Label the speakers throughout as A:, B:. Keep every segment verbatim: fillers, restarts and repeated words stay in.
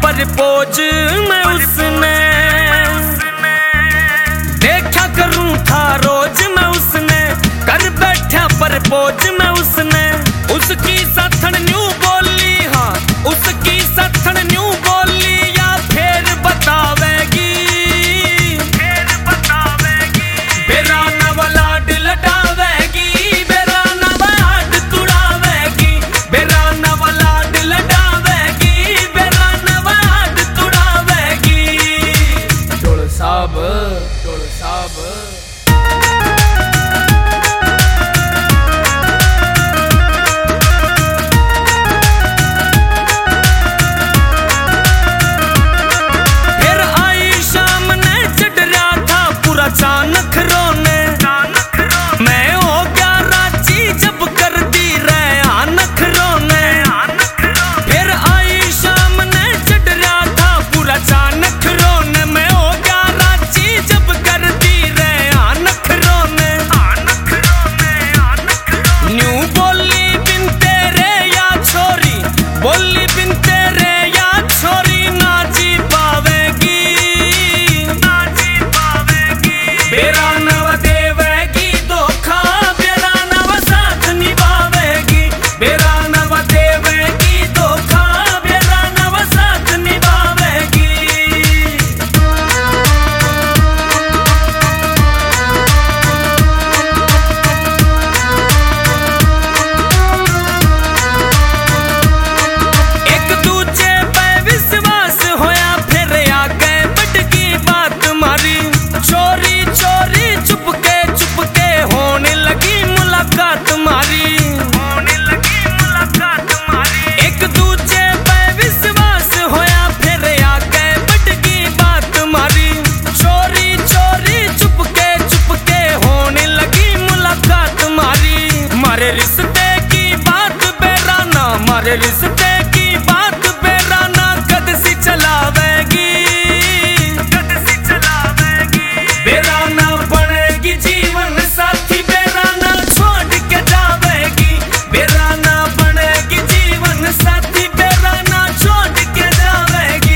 A: propose मैं उसने देखा करूं था रोज मैं उसने कर बैठा प्रपोज मैं उसने उसकी साथन न्यू बोली हाँ उसकी साथन न्यू बोली या फिर बतावेगी फिर बतावेगी बेरा नवला लटावेगी बेरा नवाड तुड़ावेगी बेरा नवला लटावेगी बेरा नवाड तुड़ावेगी टोल साहब टोल साहब अचानक रोने मैं हो गया राजी जब कर दी रैनख रोने फिर आई शाम ने चढ़ रहा था पूरा अचानक रोने मैं हो गया राजी जब कर दी रैनख रोने न्यू बोली बिन तेरे या छोरी बोली बिन तेरे या छोरी ना जी पावेगी बेरा नव देवेगी धोखा बेरा नव साथ निभावेगी बेरा नव देवेगी धोखा बेरा नव साथ निभावेगी एक दूजे पे विश्वास होया फिर आगे बढ़गी बात मारी चोरी चोरी चुपके चुपके होने लगी मुलाकात मारी होने लगी मुलाकात मारी एक दूजे पे विश्वास होया फिर आगे बढ़गी बात मारी चोरी चोरी चुपके चुपके होने लगी मुलाकात मारी मारे रिश्ते की बात बेराना मारे रिश्ते की बात बेराना कद सी चलावेगी कद सी चलावेगी बेराना बनेगी जीवन साथी बेराना छोड़ के जावेगी बेराना बनेगी जीवन साथी बेराना छोड़ के जावेगी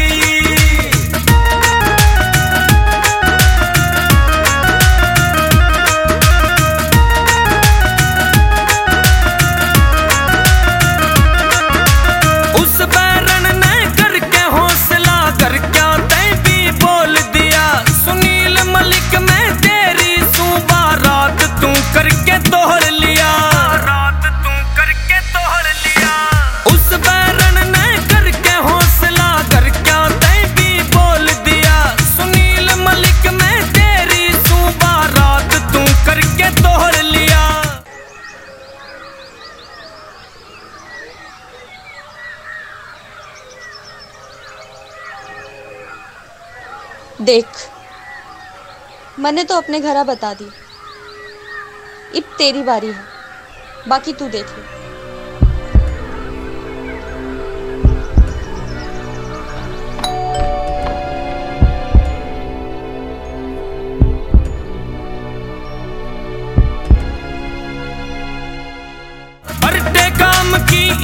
A: उस बैरन ने करके हौसला कर क्या तय भी बोल दिया सुनील मलिक में तेरी सुबह रात तू करके तोड़ लिया रात तू करके तोड़ लिया उस बैरन ने करके हौसला कर क्या तय भी बोल दिया सुनील मलिक में तेरी सुबह रात तू करके तोड़ लिया
B: देख मैंने तो अपने घरा बता दी अब तेरी बारी है बाकी तू देख ले
A: बड़े काम की